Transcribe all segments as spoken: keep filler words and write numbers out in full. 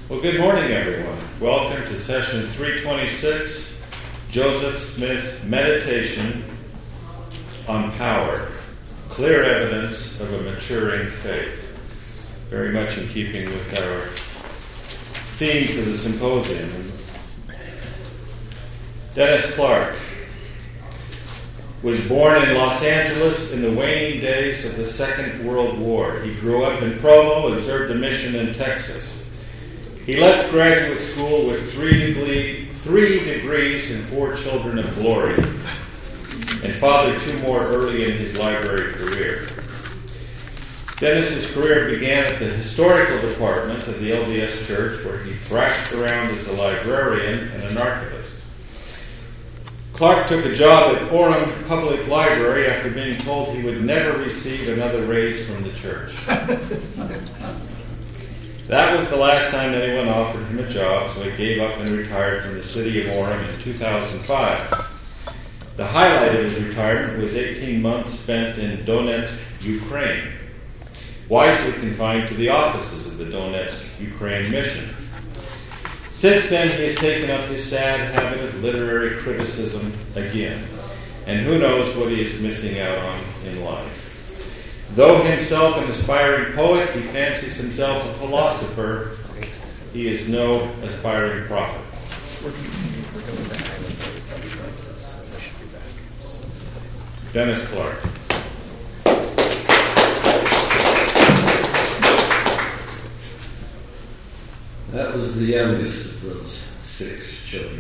Well, good morning, everyone. Welcome to session three twenty-six, Joseph Smith's Meditation on Power, Clear Evidence of a Maturing Faith. Very much in keeping with our theme for the symposium. Dennis Clark was born in Los Angeles in the waning days of the Second World War. He grew up in Provo and served a mission in Texas. He left graduate school with three, degree, three degrees and four children of glory, and fathered two more early in his library career. Dennis's career began at the historical department of the L D S Church, where he thrashed around as a librarian and an archivist. Clark took a job at Orem Public Library after being told he would never receive another raise from the church. That was the last time anyone offered him a job, so he gave up and retired from the city of Orem in two thousand five. The highlight of his retirement was eighteen months spent in Donetsk, Ukraine, wisely confined to the offices of the Donetsk, Ukraine mission. Since then, he has taken up his sad habit of literary criticism again, and who knows what he is missing out on in life. Though himself an aspiring poet, he fancies himself a philosopher. He is no aspiring prophet. Dennis Clark. That was the youngest of those six children.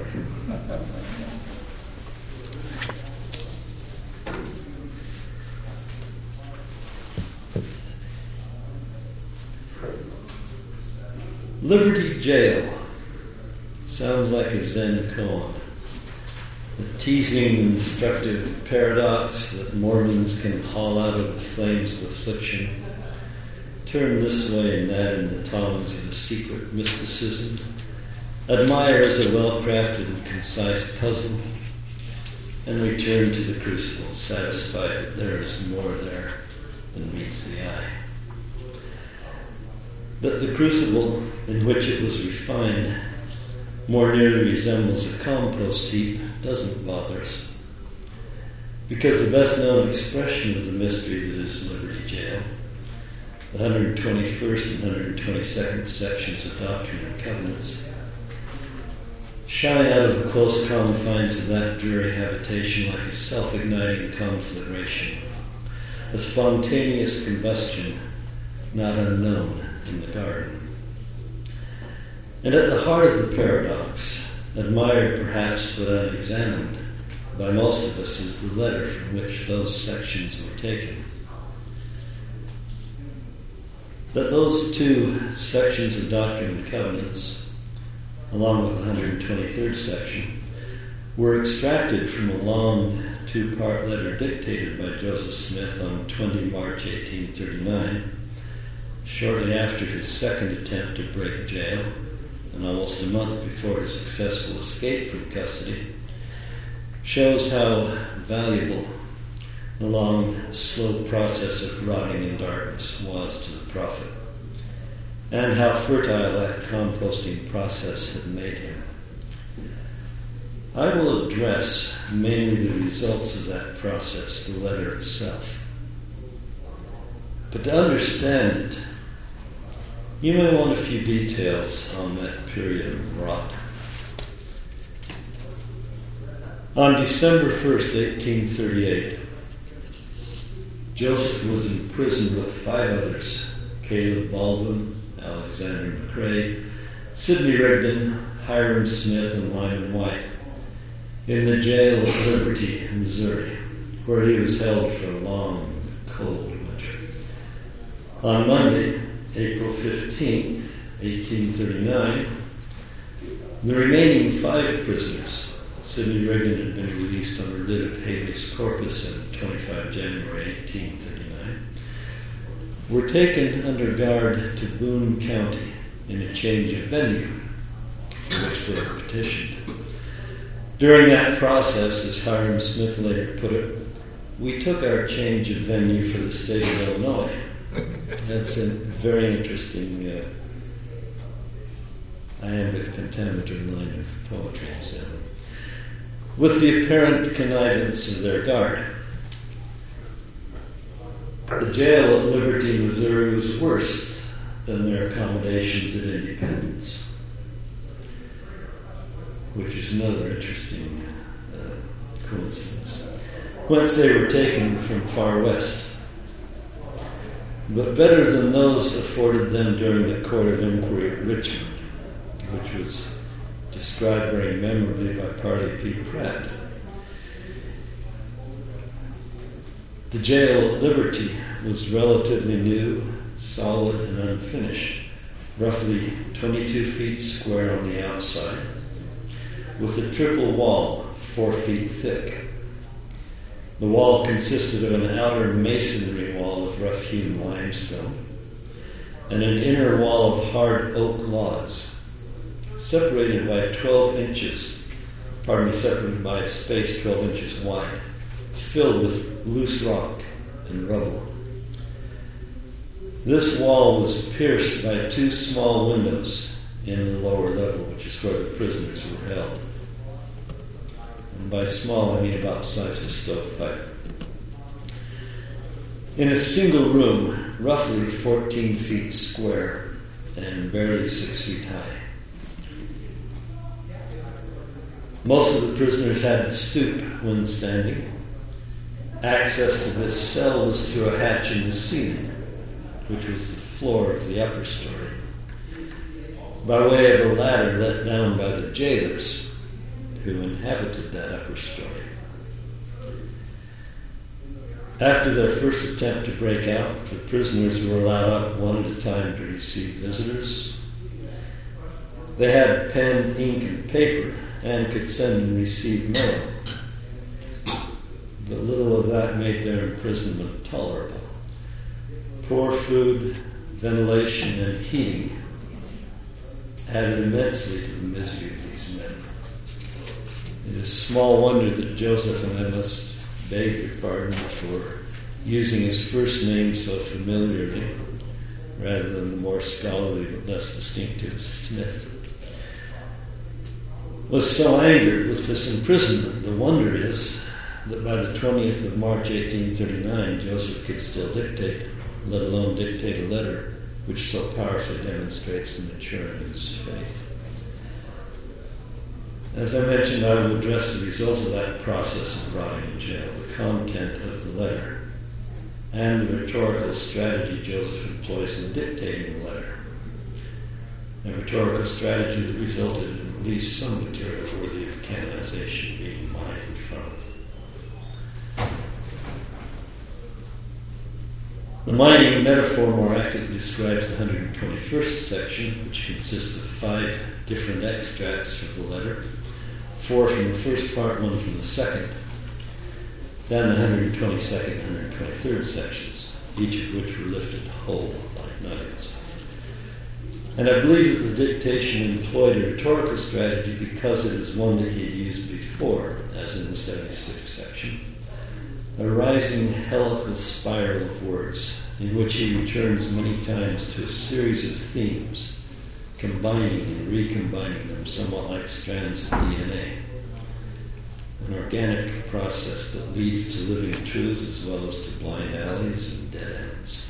Liberty Jail sounds like a Zen koan, a teasing, instructive paradox that Mormons can haul out of the flames of affliction, turn this way and that in the tongs of a secret mysticism, admire as a well-crafted and concise puzzle, and return to the crucible, satisfied that there is more there than meets the eye. But the crucible in which it was refined more nearly resembles a compost heap doesn't bother us, because the best-known expression of the mystery that is Liberty Jail, the one hundred twenty-first and one hundred twenty-second sections of Doctrine and Covenants, shine out of the close confines of that dreary habitation like a self-igniting conflagration, a spontaneous combustion not unknown in the garden. And at the heart of the paradox, admired perhaps but unexamined by most of us, is the letter from which those sections were taken. That those two sections of Doctrine and Covenants, along with the one hundred twenty-third section, were extracted from a long two-part letter dictated by Joseph Smith on the twentieth of March, eighteen thirty-nine, shortly after his second attempt to break jail, and almost a month before his successful escape from custody, shows how valuable the long, slow process of rotting in darkness was to the prophet, and how fertile that composting process had made him. I will address mainly the results of that process, the letter itself. But to understand it, you may want a few details on that period of rot. On December first, eighteen thirty-eight, Joseph was imprisoned with five others: Caleb Baldwin, Alexander McCrae, Sidney Rigdon, Hiram Smith, and Lyman White, in the jail of Liberty, Missouri, where he was held for a long, cold winter. On Monday, April fifteenth, eighteen thirty-nine, the remaining five prisoners, Sidney Rigdon had been released on a writ of habeas corpus on the twenty-fifth of January, eighteen thirty-nine, were taken under guard to Boone County in a change of venue for which they were petitioned. During that process, as Hiram Smith later put it, we took our change of venue for the state of Illinois. That's a very interesting uh, iambic pentameter line of poetry, so, with the apparent connivance of their guard. The jail at Liberty, Missouri was worse than their accommodations at Independence, which is another interesting uh, coincidence, whence they were taken from far west. But better than those afforded them during the Court of Inquiry at Richmond, which was described very memorably by Parley P. Pratt. The jail at Liberty was relatively new, solid, and unfinished, roughly twenty-two feet square on the outside, with a triple wall four feet thick. The wall consisted of an outer masonry wall of rough-hewn limestone and an inner wall of hard oak logs, separated by twelve inches, pardon me, separated by a space twelve inches wide, filled with loose rock and rubble. This wall was pierced by two small windows in the lower level, which is where the prisoners were held. And by small, I mean about the size of a stovepipe. In a single room, roughly fourteen feet square and barely six feet high. Most of the prisoners had to stoop when standing. Access to this cell was through a hatch in the ceiling, which was the floor of the upper story, by way of a ladder let down by the jailers who inhabited that upper story. After their first attempt to break out, the prisoners were allowed up one at a time to receive visitors. They had pen, ink, and paper, and could send and receive mail. But little of that made their imprisonment tolerable. Poor food, ventilation, and heating added immensely to the misery of these men. It is small wonder that Joseph, and I must beg your pardon for using his first name so familiarly, rather than the more scholarly but less distinctive Smith, was so angered with this imprisonment. The wonder is that by the twentieth of March, eighteen thirty-nine, Joseph could still dictate, let alone dictate a letter which so powerfully demonstrates the maturing of his faith. As I mentioned, I will address the result of that process of rotting in jail, the content of the letter, and the rhetorical strategy Joseph employs in dictating the letter. A rhetorical strategy that resulted in at least some material worthy of canonization being mined from. The mining metaphor more accurately describes the one hundred twenty-first section, which consists of five different extracts from the letter, four from the first part, one from the second, then the one hundred twenty-second and one hundred twenty-third sections, each of which were lifted whole like nuggets. And I believe that the dictation employed a rhetorical strategy because it is one that he had used before, as in the seventy-sixth section, a rising helical spiral of words in which he returns many times to a series of themes, combining and recombining them somewhat like strands of D N A. An organic process that leads to living truths as well as to blind alleys and dead ends.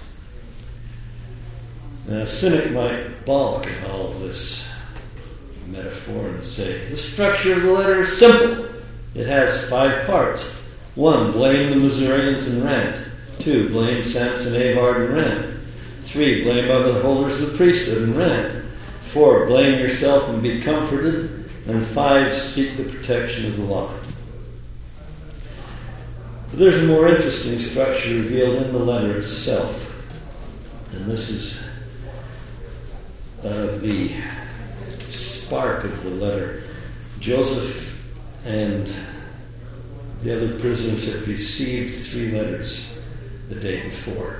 Now, a cynic might balk at all of this metaphor and say, the structure of the letter is simple. It has five parts. One, blame the Missourians and Rand. Two, blame Sampson, Avard, and Rand. Three, blame other holders of the priesthood and Rand. Four, blame yourself and be comforted. And five, seek the protection of the law. But there's a more interesting structure revealed in the letter itself. And this is uh, the spark of the letter. Joseph and the other prisoners had received three letters the day before.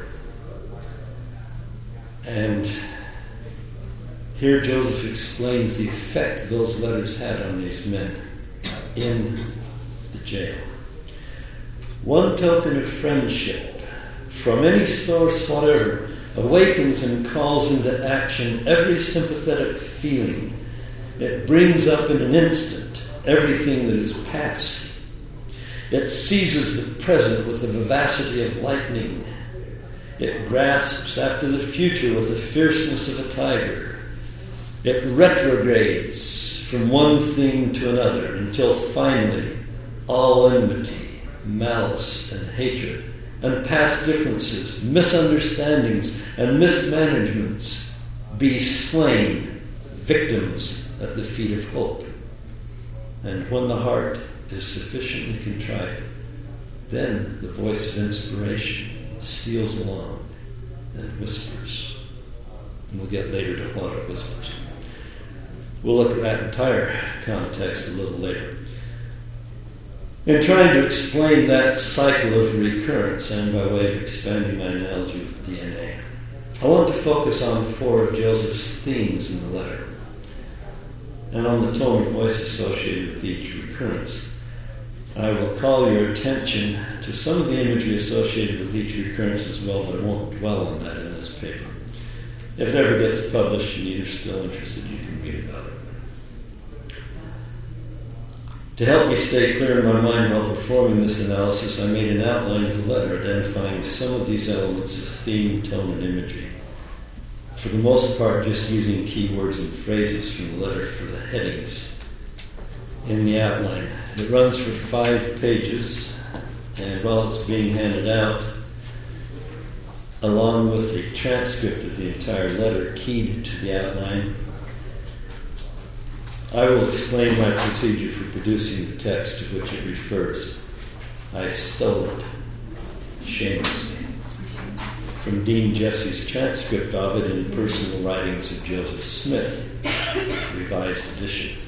And here Joseph explains the effect those letters had on these men in the jail. One token of friendship from any source whatever awakens and calls into action every sympathetic feeling It brings up in an instant everything that is past. It seizes the present with the vivacity of lightning. It grasps after the future with the fierceness of a tiger. It retrogrades from one thing to another until finally all enmity, malice, and hatred, and past differences, misunderstandings, and mismanagements be slain, victims at the feet of hope. And when the heart is sufficiently contrite, then the voice of inspiration steals along and whispers. And we'll get later to what it whispers. We'll look at that entire context a little later. In trying to explain that cycle of recurrence, and by way of expanding my analogy with D N A, I want to focus on four of Joseph's themes in the letter, and on the tone of voice associated with each recurrence. I will call your attention to some of the imagery associated with each recurrence as well, but I won't dwell on that in this paper. If it ever gets published and you're still interested, you can read about it. To help me stay clear in my mind while performing this analysis, I made an outline of the letter identifying some of these elements of theme, tone, and imagery. For the most part, just using keywords and phrases from the letter for the headings in the outline. It runs for five pages, and while it's being handed out, along with a transcript of the entire letter keyed to the outline, I will explain my procedure for producing the text to which it refers. I stole it, shamelessly, from Dean Jesse's transcript of it in Personal Writings of Joseph Smith, revised edition.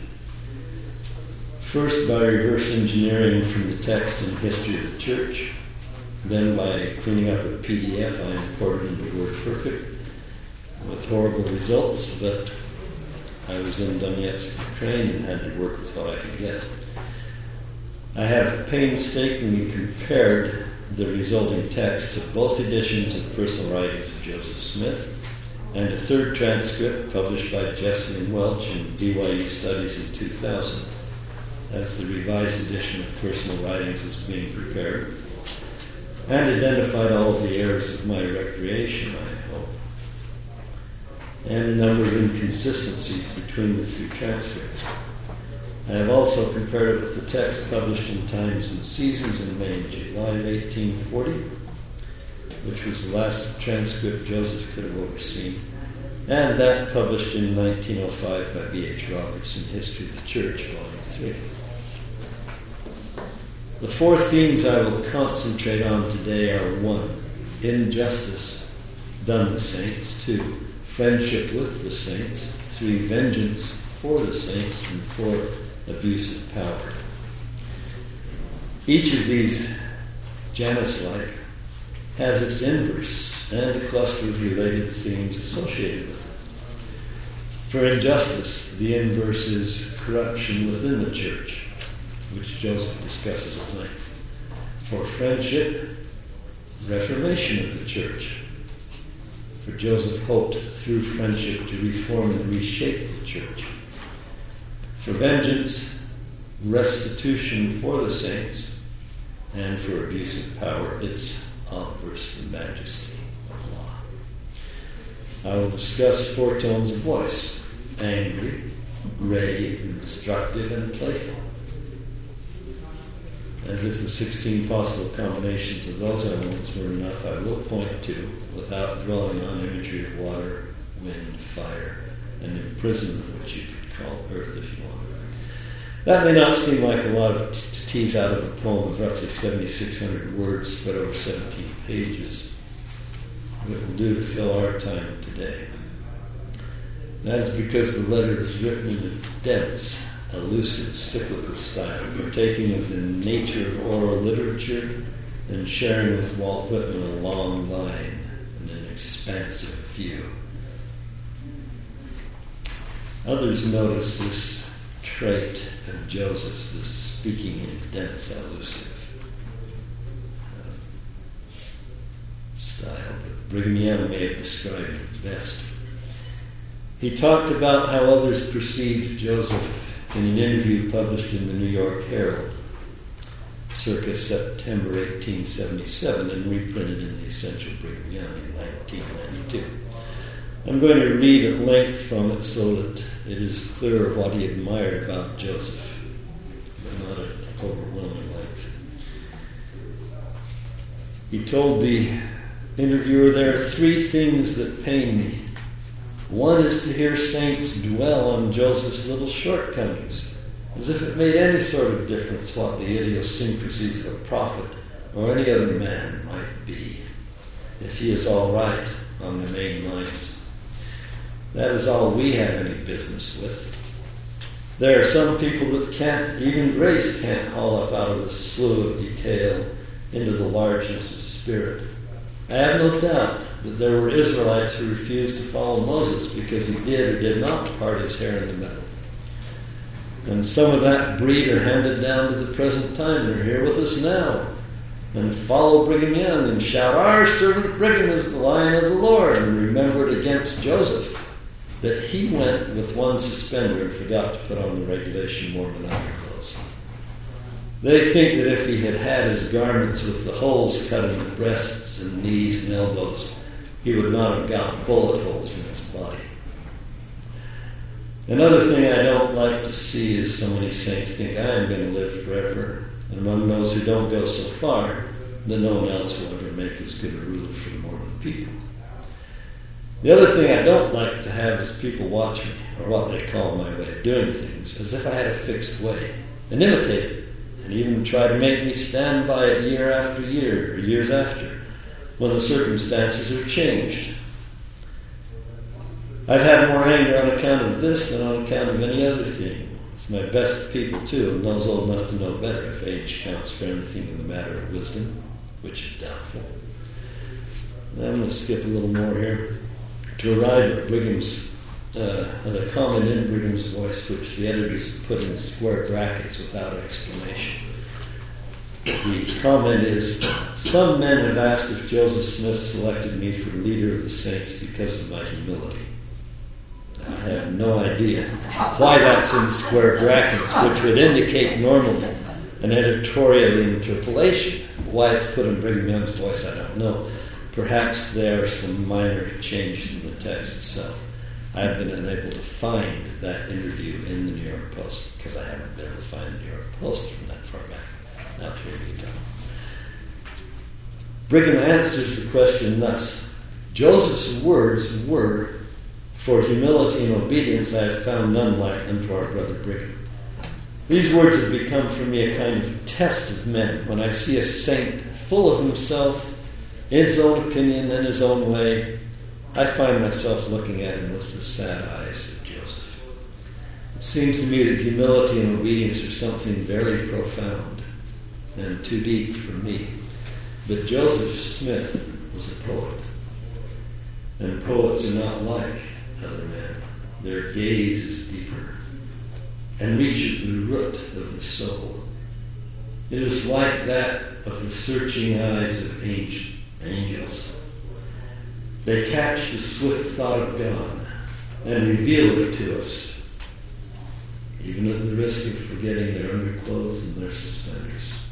First by reverse engineering from the text and history of the church, then by cleaning up a P D F I imported into WordPerfect with horrible results, but I was in Donetsk, Ukraine, and had to work with what I could get. I have painstakingly compared the resulting text to both editions of Personal Writings of Joseph Smith and a third transcript published by Jesse and Welch in B Y U Studies in two thousand, as the revised edition of Personal Writings was being prepared, and identified all of the errors of my recreation, I hope, and a number of inconsistencies between the three transcripts. I have also compared it with the text published in Times and Seasons in May and July of eighteen forty, which was the last transcript Joseph could have overseen, and that published in nineteen oh five by B H Roberts in History of the Church, Volume three. The four themes I will concentrate on today are: one, injustice done the saints; two, friendship with the saints; three, vengeance for the saints; and four, abuse of power. Each of these, Janus-like, has its inverse and a cluster of related themes associated with it. For injustice, the inverse is corruption within the church, which Joseph discusses at length. For friendship, reformation of the church. For Joseph hoped through friendship to reform and reshape the church. For vengeance, restitution for the saints. And for abuse of power, its obverse, the majesty of law. I will discuss four tones of voice: angry, grave, instructive, and playful. As if the sixteen possible combinations of those elements were enough, I will point to, without dwelling on imagery of water, wind, fire, and imprisonment, which you could call earth if you want. That may not seem like a lot of t- to tease out of a poem of roughly seventy-six hundred words spread over seventeen pages. It will do to fill our time today. That is because the letter is written in a dense, elusive, cyclical style, partaking of the nature of oral literature and sharing with Walt Whitman a long line and an expansive view. Others notice this trait of Joseph's, this speaking in dense, elusive uh, style, but Brigham Young may have described it best. He talked about how others perceived Joseph in an interview published in the New York Herald, circa September eighteen seventy-seven, and reprinted in the Essential Brigham Young in nineteen ninety-two. I'm going to read at length from it so that it is clear what he admired about Joseph, but not at overwhelming length. He told the interviewer, "There are three things that pain me. One is to hear saints dwell on Joseph's little shortcomings, as if it made any sort of difference what the idiosyncrasies of a prophet or any other man might be, if he is all right on the main lines. That is all we have any business with. There are some people that can't, even grace can't haul up out of the slough of detail into the largeness of spirit. I have no doubt that there were Israelites who refused to follow Moses because he did or did not part his hair in the middle. And some of that breed are handed down to the present time and are here with us now and follow Brigham Young and shout, 'Our servant Brigham is the Lion of the Lord,' and remember it against Joseph that he went with one suspender and forgot to put on the regulation Mormon underclothes. They think that if he had had his garments with the holes cut in the breasts and knees and elbows, he would not have got bullet holes in his body. Another thing I don't like to see is so many saints think I am going to live forever, and among those who don't go so far, that no one else will ever make as good a ruler for the Mormon people. The other thing I don't like to have is people watch me, or what they call my way of doing things, as if I had a fixed way, and imitate it, and even try to make me stand by it year after year, or years after, when the circumstances are changed. I've had more anger on account of this than on account of any other thing. It's my best people, too, and those old enough to know better if age counts for anything in the matter of wisdom, which is doubtful. I'm going to skip a little more here to arrive at Brigham's, uh, the comment in Brigham's voice, which the editors have put in square brackets without explanation. The comment is, "Some men have asked if Joseph Smith selected me for leader of the saints because of my humility." I have no idea why that's in square brackets, which would indicate normally an editorial interpolation. Why it's put in Brigham Young's voice, I don't know. Perhaps there are some minor changes in the text itself. I have been unable to find that interview in the New York Post because I haven't been able to find the New York Post from that far back. Now, here you go. Brigham answers the question thus: Joseph's words were, "For humility and obedience I have found none like unto our brother Brigham." These words have become for me a kind of test of men. When I see a saint full of himself, in his own opinion and his own way, I find myself looking at him with the sad eyes of Joseph. It seems to me that humility and obedience are something very profound and too deep for me. But Joseph Smith was a poet. And poets are not like other men. Their gaze is deeper and reaches the root of the soul. It is like that of the searching eyes of ancient angels. They catch the swift thought of God and reveal it to us, even at the risk of forgetting their underclothes and their suspenders.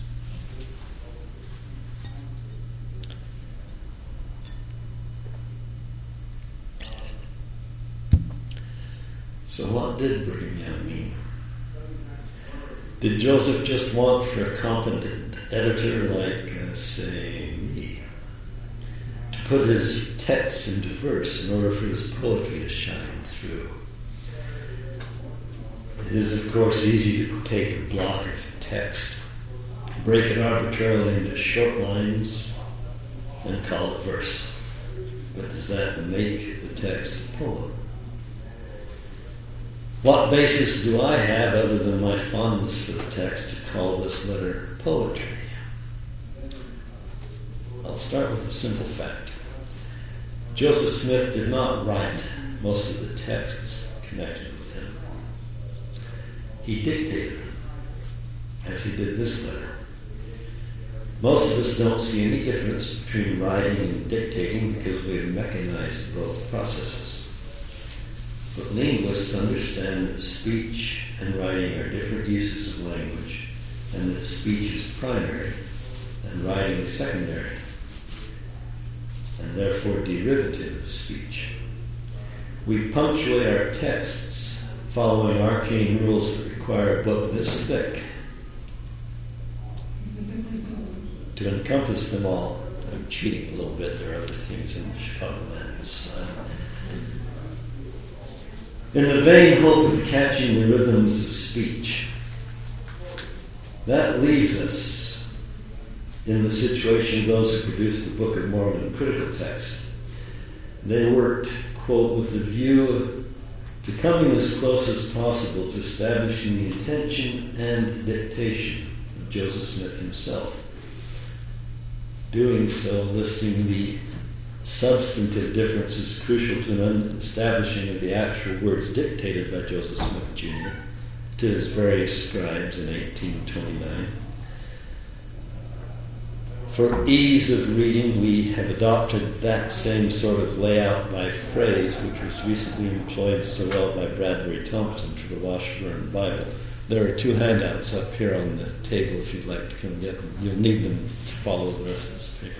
So what did Brigham Young mean? Did Joseph just want for a competent editor like, uh, say, me, to put his texts into verse in order for his poetry to shine through? It is, of course, easy to take a block of text, break it arbitrarily into short lines, and call it verse. But does that make the text a poem? What basis do I have, other than my fondness for the text, to call this letter poetry? I'll start with a simple fact. Joseph Smith did not write most of the texts connected with him. He dictated them, as he did this letter. Most of us don't see any difference between writing and dictating because we have mechanized both processes. But linguists understand that speech and writing are different uses of language, and that speech is primary and writing is secondary, and therefore derivative of speech. We punctuate our texts following arcane rules that require a book this thick to encompass them all. I'm cheating a little bit. There are other things in the Chicagoland style. In the vain hope of catching the rhythms of speech, that leaves us in the situation of those who produced the Book of Mormon critical text. They worked, quote, with the view to coming as close as possible to establishing the intention and dictation of Joseph Smith himself. Doing so, listing the substantive differences crucial to an establishing of the actual words dictated by Joseph Smith Junior to his various scribes in eighteen twenty-nine. For ease of reading, we have adopted that same sort of layout by phrase, which was recently employed so well by Bradbury Thompson for the Washburn Bible. There are two handouts up here on the table if you'd like to come get them. You'll need them to follow the rest of this paper.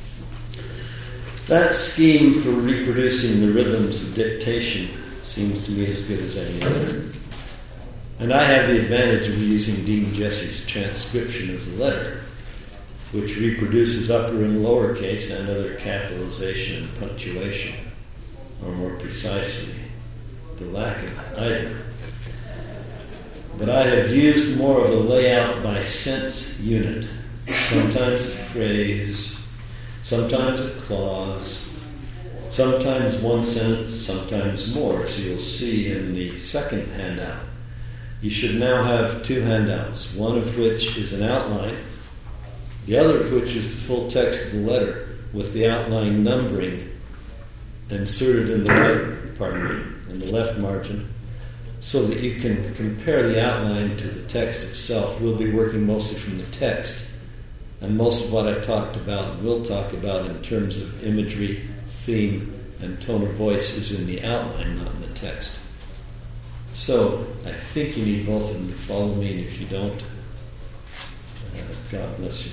That scheme for reproducing the rhythms of dictation seems to me as good as any other. And I have the advantage of using Dean Jesse's transcription as a letter, which reproduces upper and lowercase and other capitalization and punctuation, or more precisely, the lack of either. But I have used more of a layout by sense unit, sometimes a phrase, sometimes a clause, sometimes one sentence, sometimes more, as you'll see in the second handout. You should now have two handouts, one of which is an outline, the other of which is the full text of the letter with the outline numbering inserted in the right, pardon me, in the left margin, so that you can compare the outline to the text itself. We'll be working mostly from the text, and most of what I talked about and will talk about in terms of imagery, theme, and tone of voice is in the outline, not in the text. So I think you need both of them to follow me, and if you don't, uh, God bless you.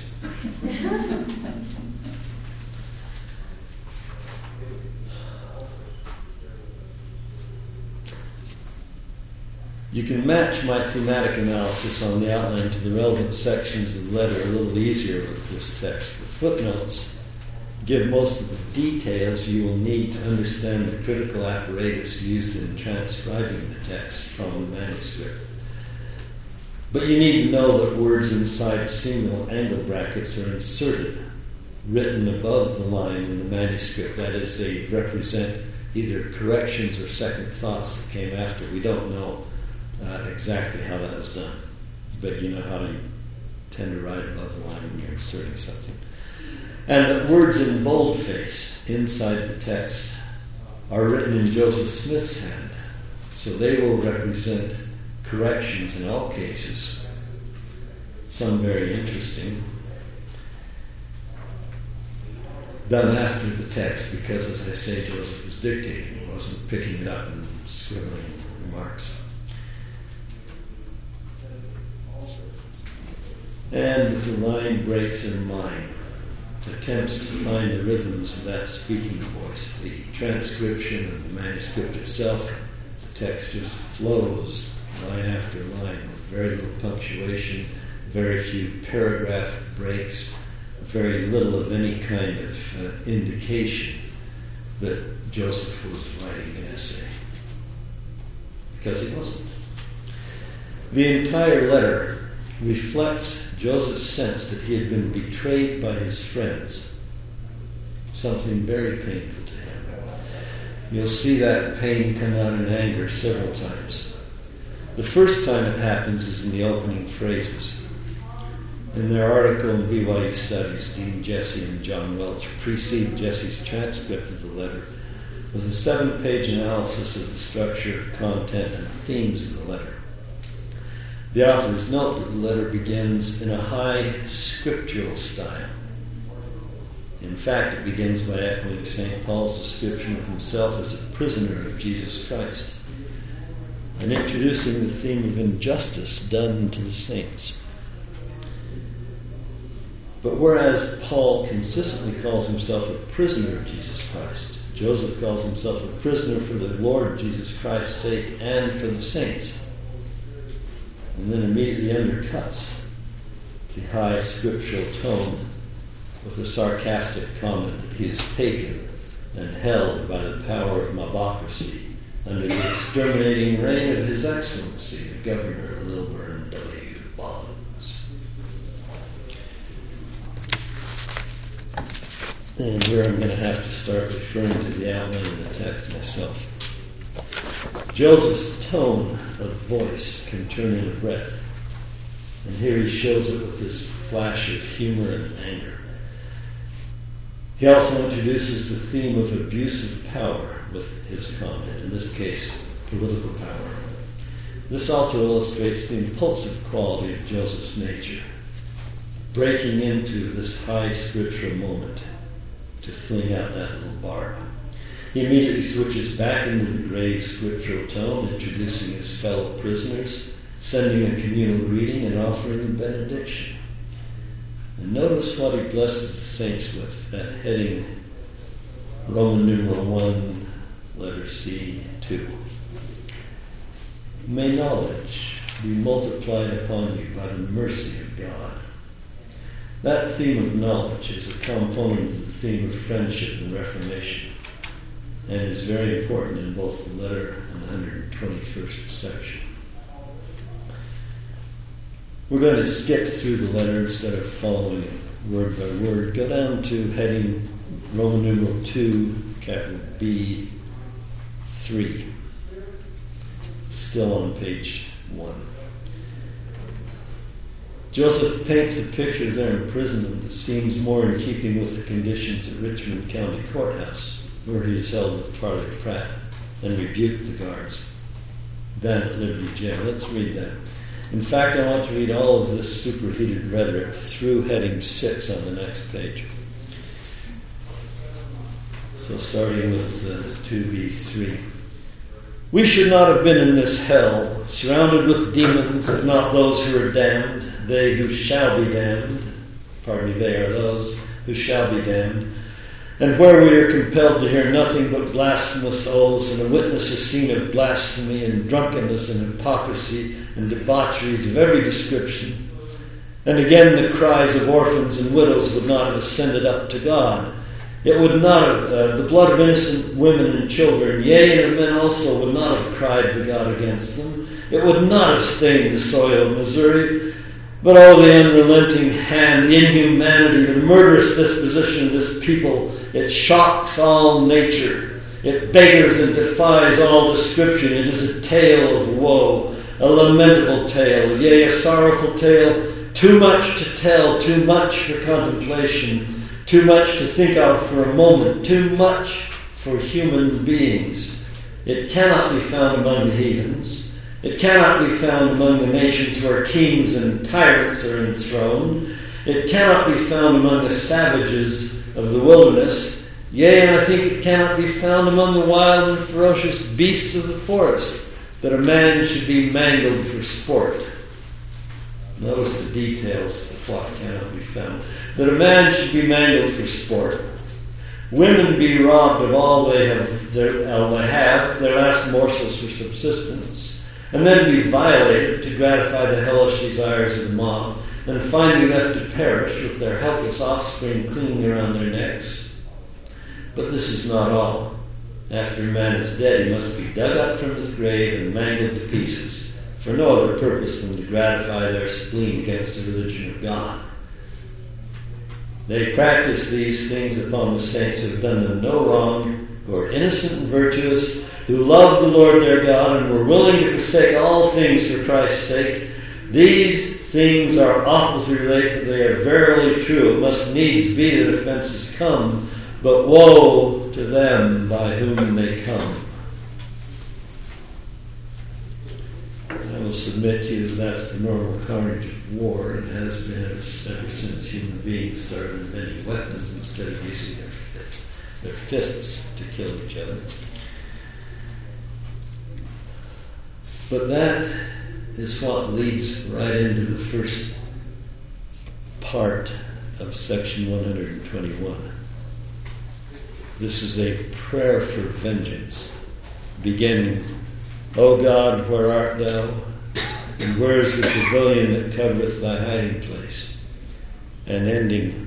You can match my thematic analysis on the outline to the relevant sections of the letter a little easier with this text. The footnotes give most of the details you will need to understand the critical apparatus used in transcribing the text from the manuscript. But you need to know that words inside single angle brackets are inserted, written above the line in the manuscript. That is, they represent either corrections or second thoughts that came after. We don't know uh, exactly how that was done, but you know how you tend to write above the line when you're inserting something. And that words in boldface inside the text are written in Joseph Smith's hand, so they will represent corrections in all cases, some very interesting, done after the text, because, as I say, Joseph was dictating. He wasn't picking it up and scribbling remarks. And the line breaks in mine, attempts to find the rhythms of that speaking voice. The transcription of the manuscript itself, the text just flows line after line with very little punctuation, very few paragraph breaks, very little of any kind of uh, indication that Joseph was writing an essay, because he wasn't. The entire letter reflects Joseph's sense that he had been betrayed by his friends, something very painful to him. You'll see that pain come out in anger several times. The first time it happens is in the opening phrases. In their article in B Y U Studies, Dean Jesse and John Welch precede Jesse's transcript of the letter with a seven-page analysis of the structure, content, and themes of the letter. The authors note that the letter begins in a high scriptural style. In fact, it begins by echoing Saint Paul's description of himself as a prisoner of Jesus Christ. and introducing the theme of injustice done to the saints. But whereas Paul consistently calls himself a prisoner of Jesus Christ, Joseph calls himself a prisoner for the Lord Jesus Christ's sake and for the saints. And then immediately undercuts the high scriptural tone with a sarcastic comment that he is taken and held by the power of mobocracy under the exterminating reign of His Excellency, the Governor Lilburn W. Ballins. And here I'm going to have to start referring to the outline of the text myself. Joseph's tone of voice can turn into breath. And here he shows it with this flash of humor and anger. He also introduces the theme of abuse of power with his comment, in this case, political power. This also illustrates the impulsive quality of Joseph's nature, breaking into this high scriptural moment to fling out that little barb. He immediately switches back into the grave scriptural tone, introducing his fellow prisoners, sending a communal greeting, and offering a benediction. And notice what he blesses the saints with, that heading, Roman numeral one, letter C, two. May knowledge be multiplied upon you by the mercy of God. That theme of knowledge is a component of the theme of friendship and reformation, and is very important in both the letter and the one hundred twenty-first section. We're going to skip through the letter instead of following it word by word. Go down to heading Roman numeral two, capital B, three. Still on page one. Joseph paints a picture of their imprisonment that seems more in keeping with the conditions at Richmond County Courthouse, where he is held with Parley Pratt and rebuked the guards, than at Liberty Jail. Let's read that. In fact, I want to read all of this superheated rhetoric through heading six on the next page. So starting with uh, two B three. We should not have been in this hell, surrounded with demons, if not those who are damned, they who shall be damned. Pardon me, they are those who shall be damned. And where we are compelled to hear nothing but blasphemous oaths, and a witness a scene of blasphemy and drunkenness and hypocrisy and debaucheries of every description. And again the cries of orphans and widows would not have ascended up to God. It would not have, uh, the blood of innocent women and children, yea, and of men also, would not have cried to God against them. It would not have stained the soil of Missouri. But oh, the unrelenting hand, the inhumanity, the murderous disposition of this people, it shocks all nature. It beggars and defies all description. It is a tale of woe, a lamentable tale, yea, a sorrowful tale, too much to tell, too much for contemplation, too much to think of for a moment, too much for human beings. It cannot be found among the heathens. It cannot be found among the nations where kings and tyrants are enthroned. It cannot be found among the savages of the wilderness. Yea, and I think it cannot be found among the wild and ferocious beasts of the forest, that a man should be mangled for sport. Notice the details of what cannot be found. That a man should be mangled for sport. Women be robbed of all they have, their, all they have, their last morsels for subsistence, and then be violated to gratify the hellish desires of the mob, and finally left to perish with their helpless offspring clinging around their necks. But this is not all. After a man is dead, he must be dug up from his grave and mangled to pieces, for no other purpose than to gratify their spleen against the religion of God. They practice these things upon the saints who have done them no wrong, who are innocent and virtuous, who love the Lord their God and were willing to forsake all things for Christ's sake. These things are awful to relate, but they are verily true. It must needs be that offenses come, but woe to them by whom they come. I will submit to you that that's the normal carnage of war, and has been ever since human beings started inventing weapons instead of using their fists, their fists to kill each other. But that is what leads right into the first part of section one hundred twenty-one. This is a prayer for vengeance, beginning, O God, where art thou? And where is the pavilion that covereth thy hiding place? And ending,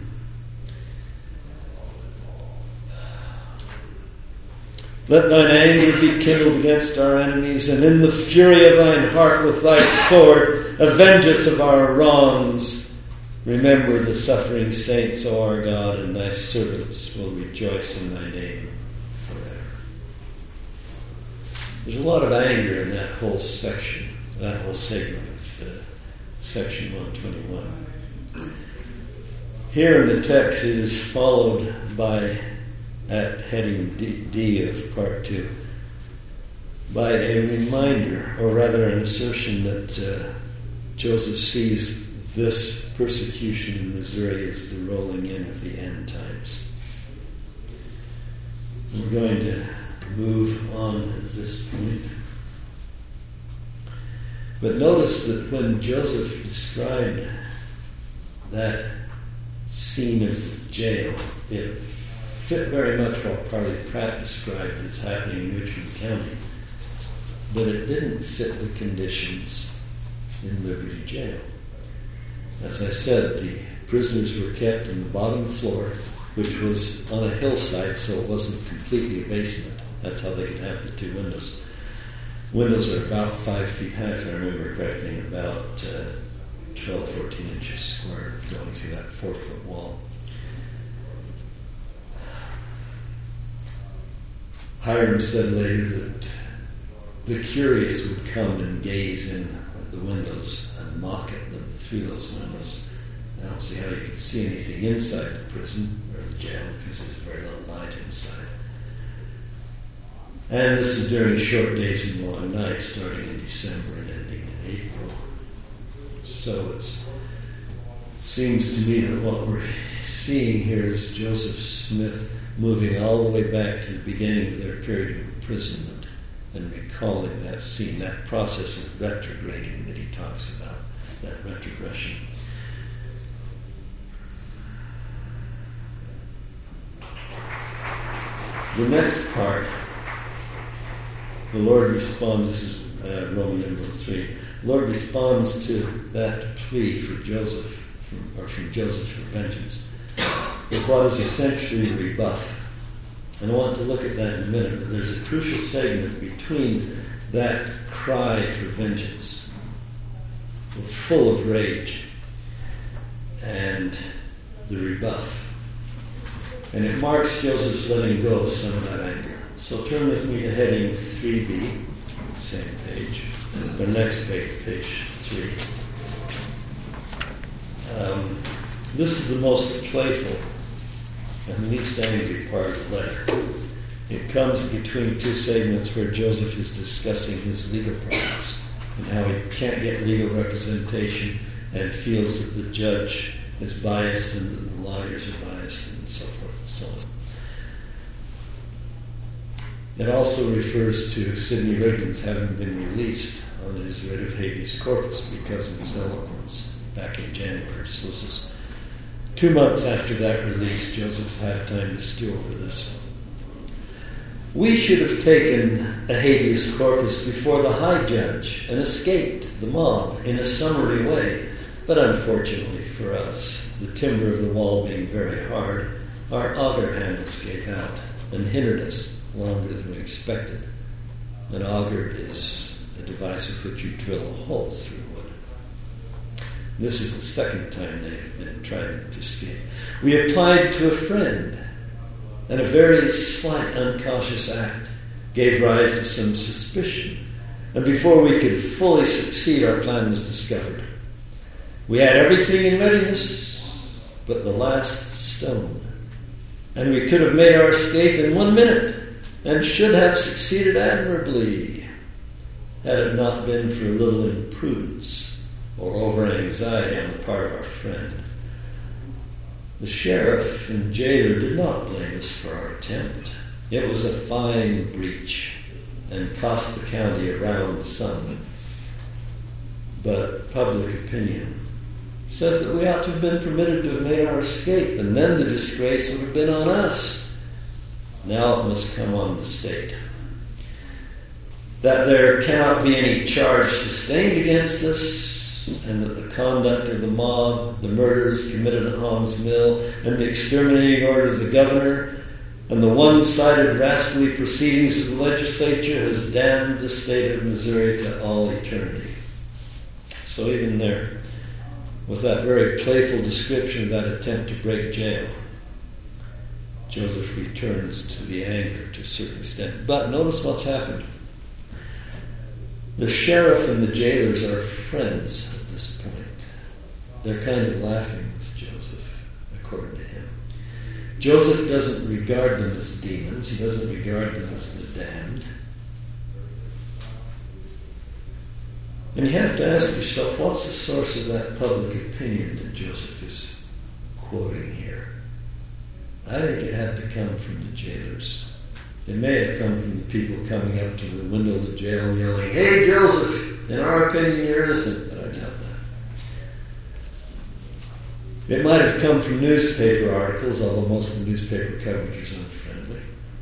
let thine anger be kindled against our enemies, and in the fury of thine heart with thy sword avenge us of our wrongs. Remember the suffering saints, O our God, and thy servants will rejoice in thy name forever. There's a lot of anger in that whole section, that whole segment of uh, section one twenty-one. Here in the text it is followed by, at heading D, D of part two, by a reminder, or rather an assertion that uh, Joseph sees this persecution in Missouri as the rolling in of the end times. We're going to move on at this point. But notice that when Joseph described that scene of the jail, it fit very much what Parley Pratt described as happening in Richmond County, but it didn't fit the conditions in Liberty Jail. As I said, the prisoners were kept in the bottom floor, which was on a hillside, so it wasn't completely a basement. That's how they could have the two windows. Windows are about five feet high, if I remember correctly, and about uh, twelve, fourteen inches square, going through that four-foot wall. Hiram said later that the curious would come and gaze in at the windows and mock at them through those windows. I don't see how you can see anything inside the prison or the jail because there's very little light inside. And this is during short days and long nights, starting in December and ending in April. So it's, it seems to me that what we're seeing here is Joseph Smith moving all the way back to the beginning of their period of imprisonment and recalling that scene, that process of retrograding that he talks about, that retrogression. The next part, the Lord responds, this is uh, Roman number three, the Lord responds to that plea for Joseph, from, or from Joseph for vengeance, with what is essentially a rebuff. And I want to look at that in a minute, but there's a crucial segment between that cry for vengeance, full of rage, and the rebuff. And it marks Joseph's letting go of some of that anger. So turn with me to heading three B, same page, or next page, page three. Um, this is the most playful and least angry part of the letter. It comes between two segments where Joseph is discussing his legal problems and how he can't get legal representation and feels that the judge is biased and that the lawyers are biased and so forth and so on. It also refers to Sidney Rigdon's having been released on his writ of habeas corpus because of his eloquence back in January. So this is two months after that release. Joseph's had time to stew over this. We should have taken a habeas corpus before the high judge and escaped the mob in a summary way. But unfortunately for us, the timber of the wall being very hard, our auger handles gave out and hindered us longer than we expected. An auger is a device with which you drill holes through wood. This is the second time they've been trying to escape. We applied to a friend, and a very slight, uncautious act gave rise to some suspicion. And before we could fully succeed, our plan was discovered. We had everything in readiness but the last stone. And we could have made our escape in one minute and should have succeeded admirably had it not been for a little imprudence or over-anxiety on the part of our friend. The sheriff and jailer did not blame us for our attempt. It was a fine breach and cost the county a round sum but public opinion says that we ought to have been permitted to have made our escape, and then the disgrace would have been on us. Now it must come on the state. That there cannot be any charge sustained against us, and that the conduct of the mob, the murders committed at Hans Mill, and the exterminating order of the governor, and the one-sided rascally proceedings of the legislature has damned the state of Missouri to all eternity. So even there, with that very playful description of that attempt to break jail, Joseph returns to the anger to a certain extent. But notice what's happened. The sheriff and the jailers are friends at this point. They're kind of laughing with Joseph, according to him. Joseph doesn't regard them as demons. He doesn't regard them as the damned. And you have to ask yourself, what's the source of that public opinion that Joseph is quoting here? I think it had to come from the jailers. It may have come from the people coming up to the window of the jail and yelling, "Hey, Joseph, in our opinion, you're innocent," but I doubt that. It might have come from newspaper articles, although most of the newspaper coverage is unfriendly.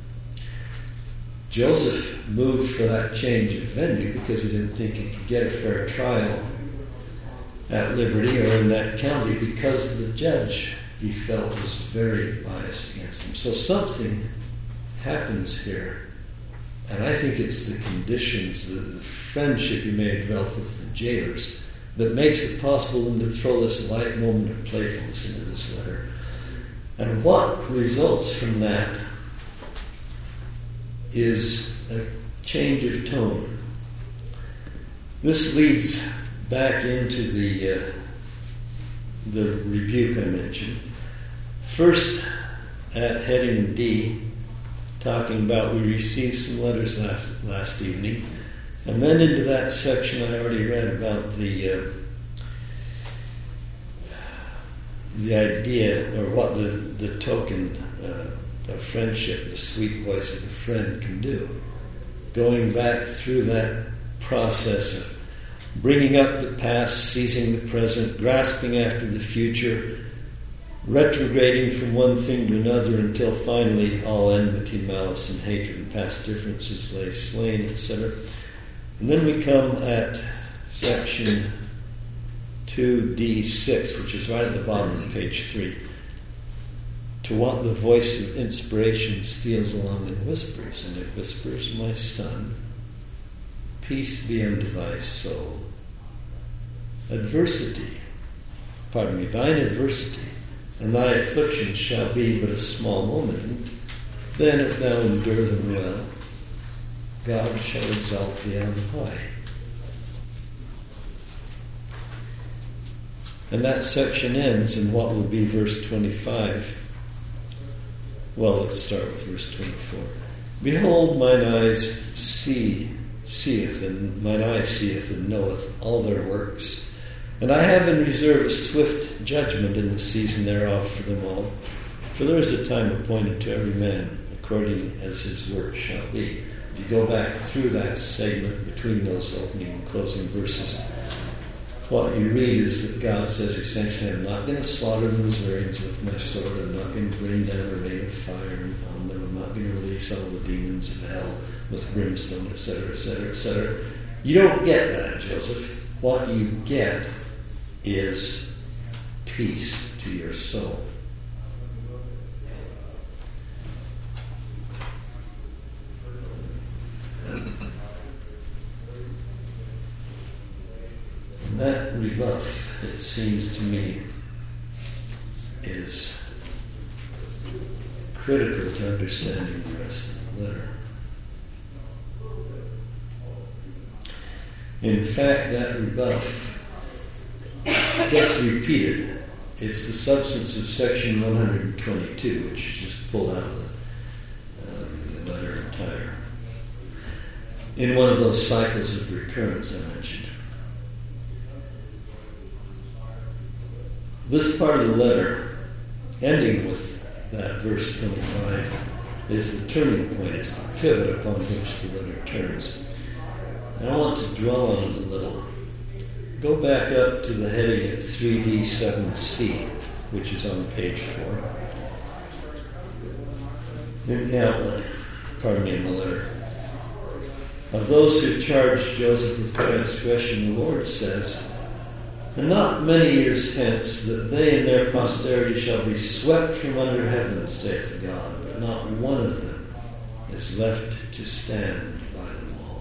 Joseph moved for that change of venue because he didn't think he could get a fair trial at Liberty or in that county because the judge, he felt, was very biased against him. So something happens here, and I think it's the conditions, the, the friendship he may have developed with the jailers that makes it possible to throw this light moment of playfulness into this letter. And what results from that is a change of tone. This leads back into the uh, the rebuke I mentioned. First, at heading D, talking about we received some letters last, last evening, and then into that section I already read about the uh, the idea, or what the, the token uh, of friendship, the sweet voice of a friend can do. Going back through that process of bringing up the past, seizing the present, grasping after the future, retrograding from one thing to another until finally all enmity, malice, and hatred and past differences lay slain, et cetera. And then we come at section two D six, which is right at the bottom of page three. To what the voice of inspiration steals along and whispers, and it whispers, "My son, peace be unto thy soul. Adversity, pardon me, thine adversity and thy affliction shall be but a small moment. Then if thou endure them well, God shall exalt thee on high." And that section ends in what will be verse twenty-five. Well, let's start with verse twenty-four. "Behold, mine eyes see, seeth, and mine eye seeth and knoweth all their works. And I have in reserve a swift judgment in the season thereof for them all. For there is a time appointed to every man according as his work shall be." If you go back through that segment between those opening and closing verses, what you read is that God says essentially, "I'm not going to slaughter the Missourians with my sword. I'm not going to bring down a rain of fire on them. I'm not going to release all the demons of hell with brimstone," et cetera, et cetera, et cetera. You don't get that, Joseph. What you get is peace to your soul. That rebuff, it seems to me, is critical to understanding the rest of the letter. In fact, that rebuff gets repeated. It's the substance of section one hundred twenty-two, which is just pulled out of the, uh, the letter entire, in one of those cycles of recurrence I mentioned. This part of the letter, ending with that verse twenty-five, is the turning point. It's the pivot upon which the letter turns. And I want to dwell on it a little. go back up to the heading at three D seven C, which is on page four. In the outline, pardon me, in the letter. Of those who charged Joseph with transgression, the Lord says, and not many years hence, that they and their posterity shall be swept from under heaven, saith God, but not one of them is left to stand by the wall.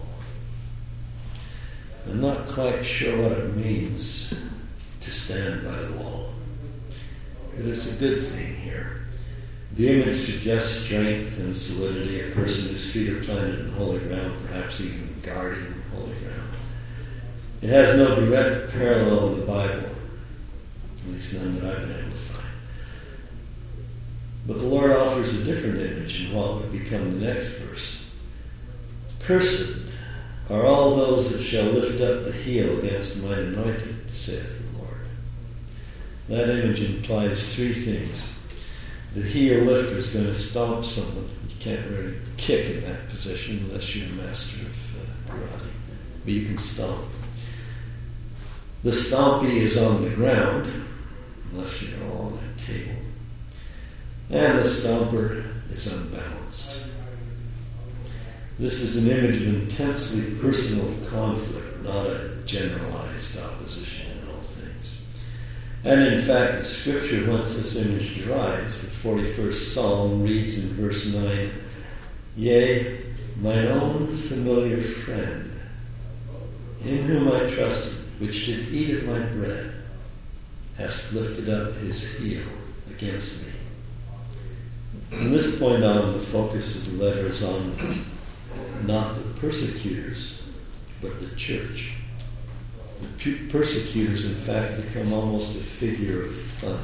I'm not quite sure what it means to stand by the wall, but it's a good thing here. The image suggests strength and solidity, a person whose feet are planted in holy ground, perhaps even guarding holy ground. It has no direct parallel in the Bible, at least none that I've been able to find. But the Lord offers a different image in what would become the next verse. Cursed are all those that shall lift up the heel against mine anointed, saith the Lord. That image implies three things. The heel lifter is going to stomp someone. You can't really kick in that position unless you're a master of uh, karate. But you can stomp. The stompy is on the ground, unless you're all on a table. And the stomper is unbalanced. This is an image of intensely personal conflict, not a generalized opposition in all things. And in fact, the scripture whence this image derives, the forty-first Psalm, reads in verse nine, Yea, mine own familiar friend, in whom I trusted, which did eat of my bread, hast lifted up his heel against me. From this point on, the focus of the letter is on not the persecutors, but the church. The persecutors, in fact, become almost a figure of fun.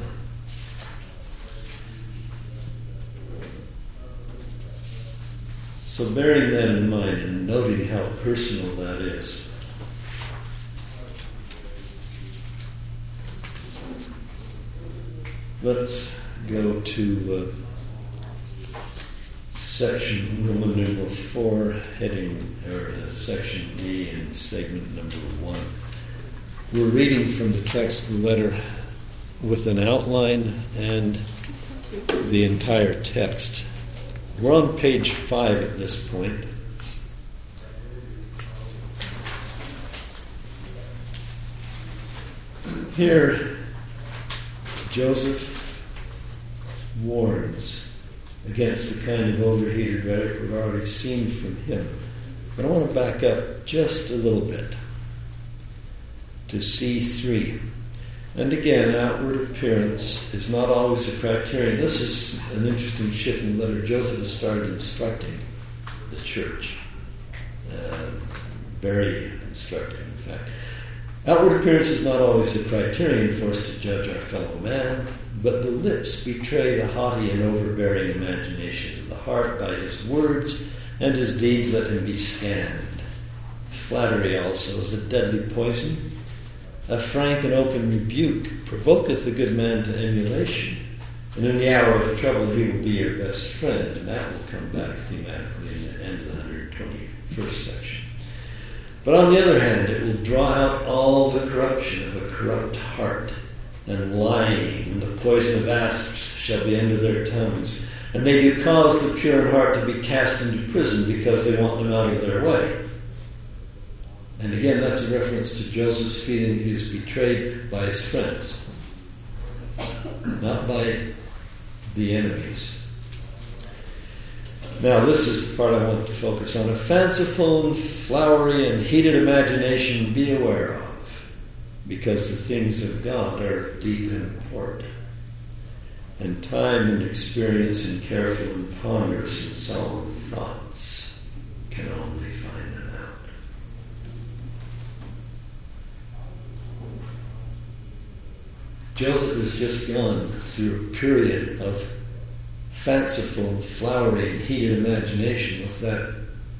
So bearing that in mind and noting how personal that is, let's go to uh, section Roman numeral four, heading or uh, section B in segment number one. We're reading from the text of the letter with an outline and the entire text. We're on page five at this point. Here, Joseph warns against the kind of overheated rhetoric we've already seen from him. But I want to back up just a little bit to C three. And again, outward appearance is not always a criterion. This is an interesting shift in the letter. Joseph has started instructing the church. Uh, very instructive, in fact. Outward appearance is not always a criterion for us to judge our fellow man, but the lips betray the haughty and overbearing imaginations of the heart. By his words and his deeds let him be scanned. Flattery also is a deadly poison. A frank and open rebuke provoketh the good man to emulation, and in the hour of trouble he will be your best friend, and that will come back thematically in the end of the one hundred twenty-first section. But on the other hand, it will draw out all the corruption of a corrupt heart, and lying, and the poison of asps shall be under their tongues, and they do cause the pure in heart to be cast into prison because they want them out of their way. And again, that's a reference to Joseph's feeling he was betrayed by his friends, not by the enemies. Now, this is the part I want to focus on. A fanciful and flowery and heated imagination be aware of, because the things of God are deep and important. And time and experience and careful and ponderous and solemn thoughts can only find them out. Joseph has just gone through a period of fanciful and flowery and heated imagination with that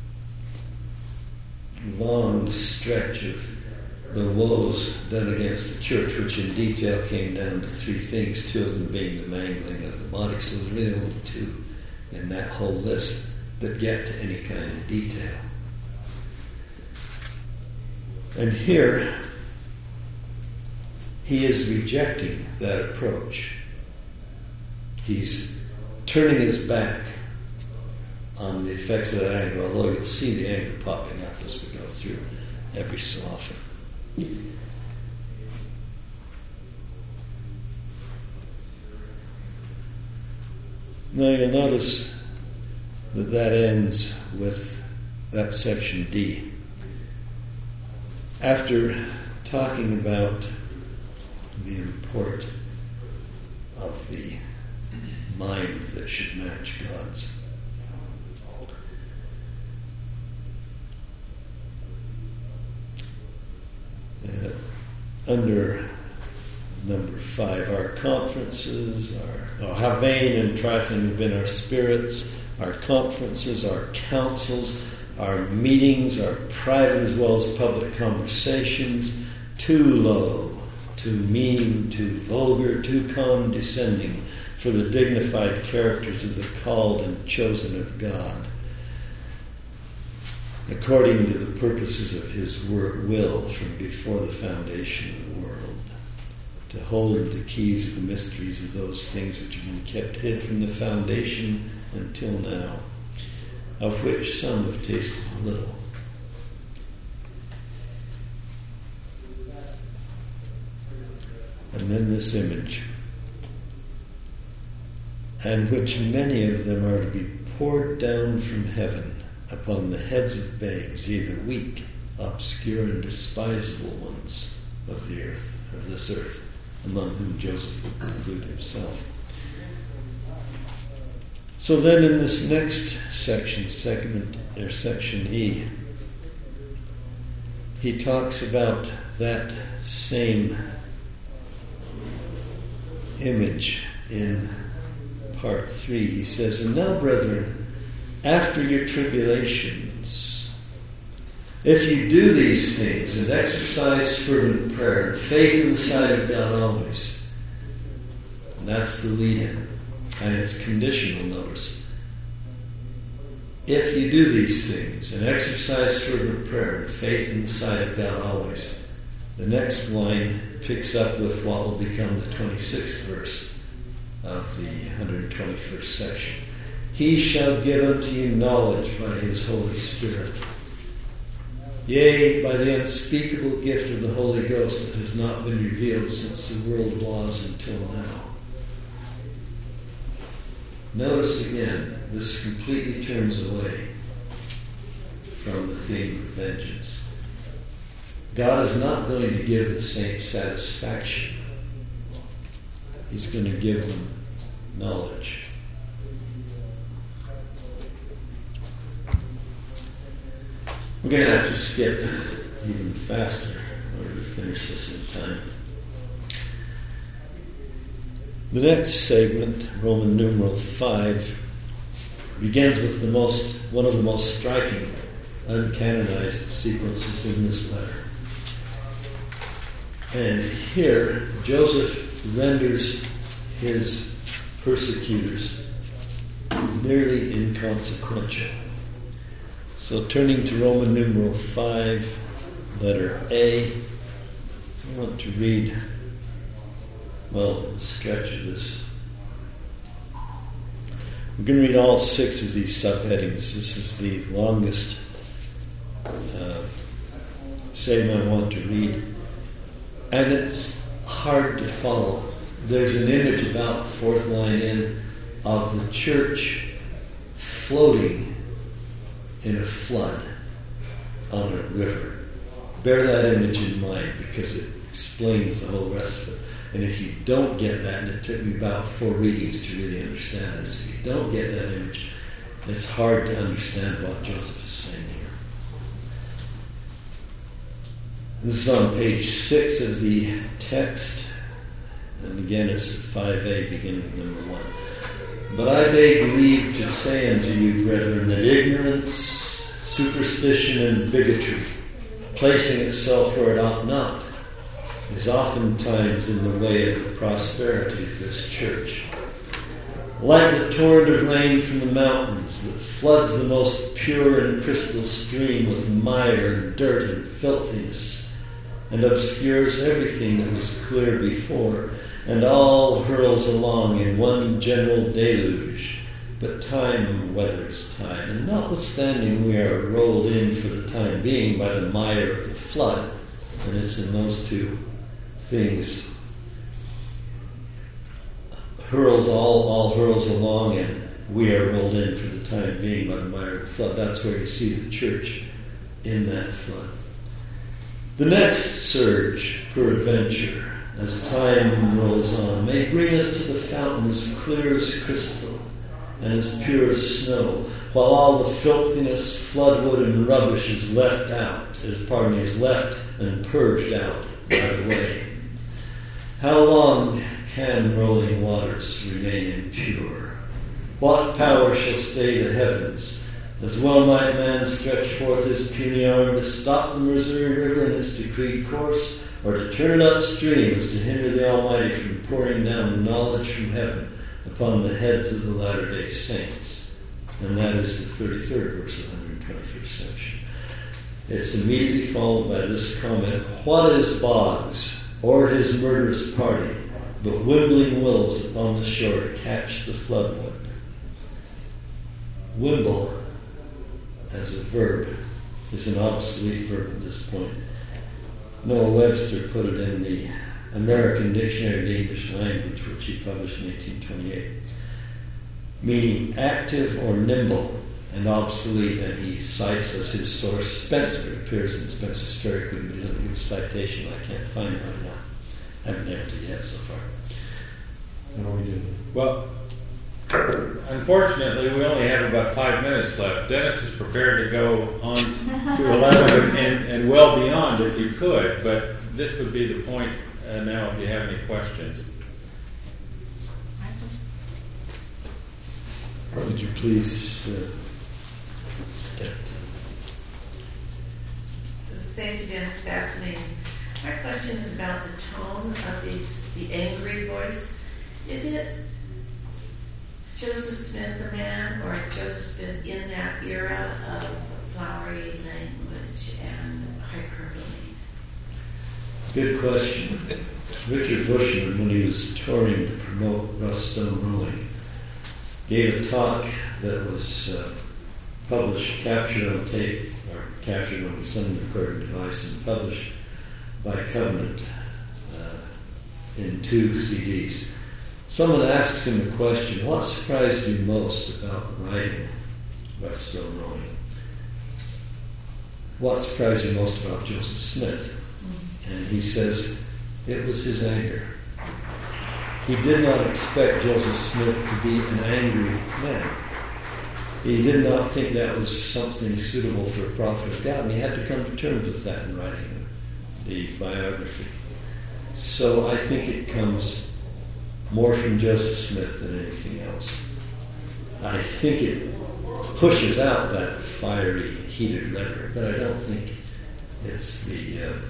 long stretch of the woes done against the church, which in detail came down to three things, two of them being the mangling of the body. So there's really only two in that whole list that get to any kind of detail. And here, he is rejecting that approach. He's turning his back on the effects of that anger, although you'll see the anger popping up as we go through every so often. Now you'll notice that that ends with that section D. After talking about the import of the mind that should match God's, uh, under number five, our conferences, our, oh, how vain and trifling have been our spirits, our conferences, our councils, our meetings, our private as well as public conversations, too low, too mean, too vulgar, too condescending for the dignified characters of the called and chosen of God, according to the purposes of his will from before the foundation of the world, to hold the keys of the mysteries of those things which have been kept hid from the foundation until now, of which some have tasted a little. And then this image, and which many of them are to be poured down from heaven upon the heads of babes, either weak, obscure, and despisable ones of the earth, of this earth, among whom Joseph would include himself. So then in this next section, segment, or section E, he talks about that same image in part three. He says, "And now, brethren, after your tribulations, if you do these things and exercise fervent prayer and faith in the sight of God always," and that's the lead-in, and it's conditional, notice. If you do these things and exercise fervent prayer and faith in the sight of God always, the next line picks up with what will become the twenty-sixth verse of the one hundred twenty-first section. "He shall give unto you knowledge by his Holy Spirit. Yea, by the unspeakable gift of the Holy Ghost that has not been revealed since the world was until now." Notice again, this completely turns away from the theme of vengeance. God is not going to give the saints satisfaction. He's going to give them knowledge. We're going to have to skip even faster in order to finish this in time. The next segment, Roman numeral five, begins with the most one of the most striking uncanonized sequences in this letter. And here, Joseph renders his persecutors nearly inconsequential. So turning to Roman numeral five, letter A, I want to read, well, the stretch of this. We're going to read all six of these subheadings. This is the longest uh, segment I want to read. And it's hard to follow. There's an image about fourth line in of the church floating in a flood on a river. Bear that image in mind because it explains the whole rest of it. And if you don't get that, and it took me about four readings to really understand this, if you don't get that image, it's hard to understand what Joseph is saying here. This is on page six of the text, and again it's at five A, beginning of number one. "But I beg leave to say unto you, brethren, that ignorance, superstition, and bigotry, placing itself where it ought not, is oftentimes in the way of the prosperity of this church. Like the torrent of rain from the mountains that floods the most pure and crystal stream with mire and dirt and filthiness, and obscures everything that was clear before, and all hurls along in one general deluge. But time weathers tide, and notwithstanding we are rolled in for the time being by the mire of the flood, and it's in those two things, hurls all, all hurls along, and we are rolled in for the time being by the mire of the flood. That's where you see the church in that flood. The next surge, peradventure, as time rolls on, may bring us to the fountain as clear as crystal and as pure as snow, while all the filthiness, floodwood, and rubbish is left out, is, pardon me, is left and purged out by the way. How long can rolling waters remain impure? What power shall stay the heavens? As well might man stretch forth his puny arm to stop the Missouri River in its decreed course, or to turn it upstream as to hinder the Almighty from pouring down knowledge from heaven upon the heads of the Latter-day Saints. And that is the thirty-third verse of the one hundred twenty-first section. It's immediately followed by this comment, what is Boggs, or his murderous party, but wimbling willows upon the shore to catch the floodwood? Wimble, as a verb, is an obsolete verb at this point. Noah Webster put it in the American Dictionary of the English Language, which he published in eighteen twenty-eight, meaning active or nimble and obsolete, and he cites as his source Spencer. It appears in Spencer's Fairy Queen, but he doesn't give a citation. I can't find it right now. I haven't nailed it yet so far. No, we didn't. Well, unfortunately, we only have about five minutes left. Dennis is prepared to go on to eleven and, and well beyond if you could, but this would be the point uh, now if you have any questions. Would you please uh, step? Thank you, Dennis. Fascinating. My question is about the tone of these, the angry voice. Is it Joseph Smith, the man, or Joseph Smith in that era of flowery language and hyperbole? Good question. Richard Bushman, when he was touring to promote Rough Stone Rolling, gave a talk that was uh, published, captured on tape, or captured on some recording device and published by Covenant uh, in two C Ds. Someone asks him the question, what surprised you most about writing Rough Stone Rolling? What surprised you most about Joseph Smith? And he says, it was his anger. He did not expect Joseph Smith to be an angry man. He did not think that was something suitable for a prophet of God, and he had to come to terms with that in writing the biography. So I think it comes more from Joseph Smith than anything else. I think it pushes out that fiery, heated rhetoric, but I don't think it's the uh,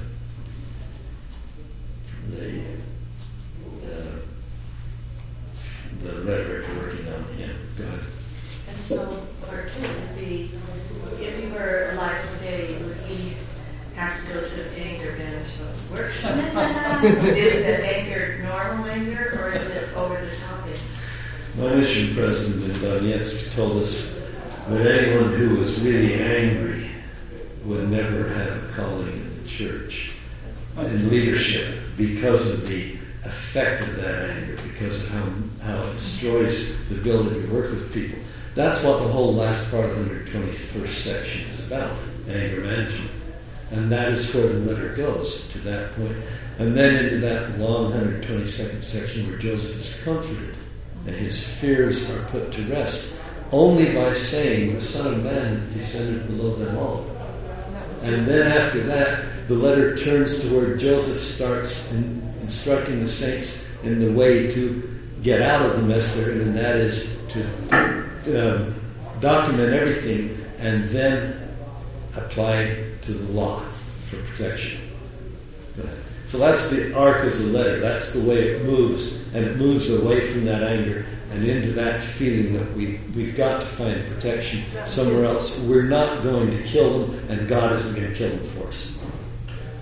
the uh, the rhetoric working on him. Go ahead. And so part two would be, if you were alive today, would he have to go to an anger management workshop? Is the anger normal anger, or is it over the top anger? My mission president in Donetsk told us that anyone who was really angry would never have a calling in the church, in leadership, because of the effect of that anger, because of how, how it destroys the ability to work with people. That's what the whole last part of the one hundred twenty-first section is about, anger management. And that is where the letter goes, to that point. And then into that long one hundred twenty-second section where Joseph is comforted and his fears are put to rest only by saying, the Son of Man hath descended below them all. And then after that, the letter turns to where Joseph starts in, instructing the saints in the way to get out of the mess they're in, and that is to um, document everything and then apply to the law for protection. Go ahead. So that's the arc of the letter. That's the way it moves, and it moves away from that anger and into that feeling that we, we've got to find protection somewhere else. We're not going to kill them, and God isn't going to kill them for us.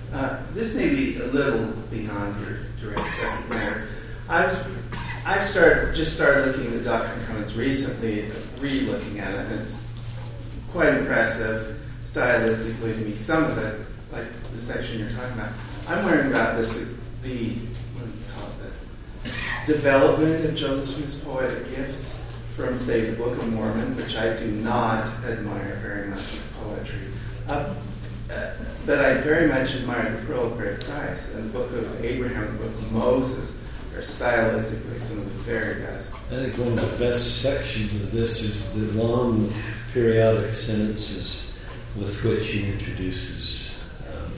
Uh, this may be a little beyond your direct subject matter. I've, I've started just started looking at the Doctrine and Covenants recently, re-looking at it, and it's quite impressive stylistically to me. Some of it, like the section you're talking about, I'm worrying about this, the, what do you call it, the development of Joseph Smith's poetic gifts from, say, the Book of Mormon, which I do not admire very much as poetry. Uh, uh, but I very much admire the Pearl of Great Price and the Book of Abraham and the Book of Moses are stylistically some of the very best. I think one of the best sections of this is the long periodic sentences with which he introduces um,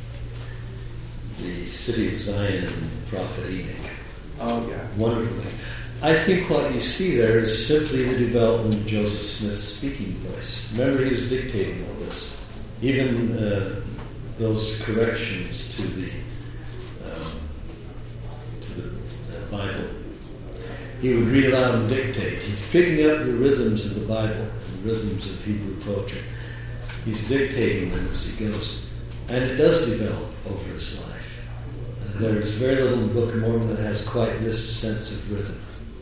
the city of Zion and the prophet Enoch. Oh, yeah. Wonderfully. I think what you see there is simply the development of Joseph Smith's speaking voice. Remember, he was dictating all this. Even uh, those corrections to the um, to the uh, Bible, he would read aloud and dictate. He's picking up the rhythms of the Bible, the rhythms of Hebrew poetry. He's dictating them as he goes. And it does develop over his life. Uh, there's very little in the Book of Mormon that has quite this sense of rhythm.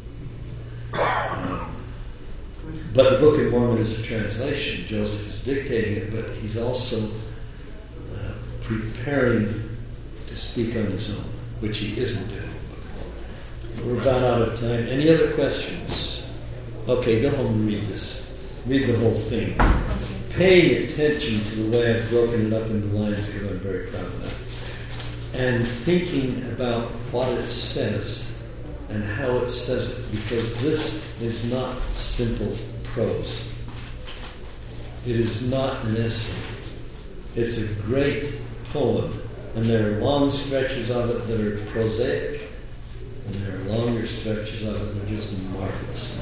Um, but the Book of Mormon is a translation. Joseph is dictating it, but he's also uh, preparing to speak on his own, which he isn't doing in the Book of Mormon. We're about out of time. Any other questions? Okay, go home and read this. Read the whole thing. Paying attention to the way I've broken it up into lines, because I'm very proud of that. And thinking about what it says and how it says it, because this is not simple prose. It is not an essay. It's a great poem, and there are long stretches of it that are prosaic, and there are longer stretches of it that are just marvelous.